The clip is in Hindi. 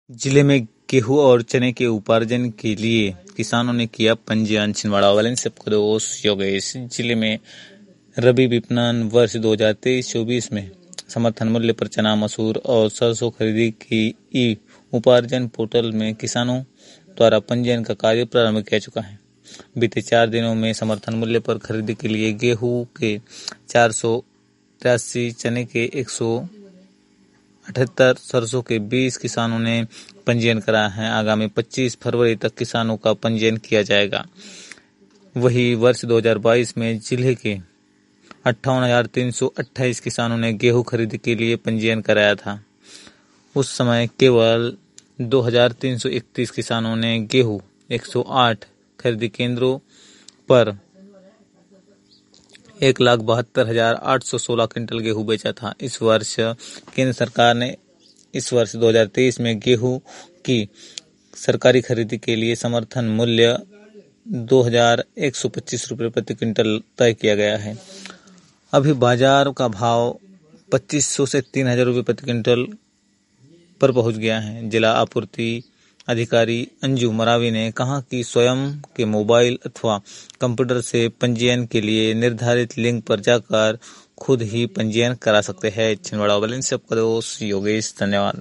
जिले में गेहूं और चने के उपार्जन के लिए किसानों ने किया पंजीयन। छिंदवाड़ा वाले से आपका दोस्त योगेश। जिले में रबी विपणन वर्ष 2023-24 में समर्थन मूल्य पर चना, मसूर और सरसों खरीदी की ई उपार्जन पोर्टल में किसानों द्वारा पंजीयन का कार्य प्रारंभ किया चुका है। बीते 4 दिनों में समर्थन मूल्य पर खरीदी के लिए गेहूं के 483, चने के 178, सरसों के 20 किसानों ने पंजीयन कराया है। आगामी 25 फरवरी तक किसानों का पंजीयन किया जाएगा। वही वर्ष 2022 में जिले के 58,328 किसानों ने गेहूं खरीदी के लिए पंजीयन कराया था। उस समय केवल 2,331 किसानों ने गेहूं 108 खरीदी केंद्रों पर 1,72,816 क्विंटल गेहूं बेचा था। इस वर्ष केंद्र सरकार ने इस वर्ष 2023 में गेहूं की सरकारी खरीदी के लिए समर्थन मूल्य 2,125 रुपये प्रति क्विंटल तय किया गया है। अभी बाजार का भाव 2,500 से 3,000 रुपये प्रति क्विंटल पर पहुंच गया है। जिला आपूर्ति अधिकारी अंजू मरावी ने कहा कि स्वयं के मोबाइल अथवा कंप्यूटर से पंजीयन के लिए निर्धारित लिंक पर जाकर खुद ही पंजीयन करा सकते हैं। छिंदवाड़ा वाले से आपका दोस्त योगेश। धन्यवाद।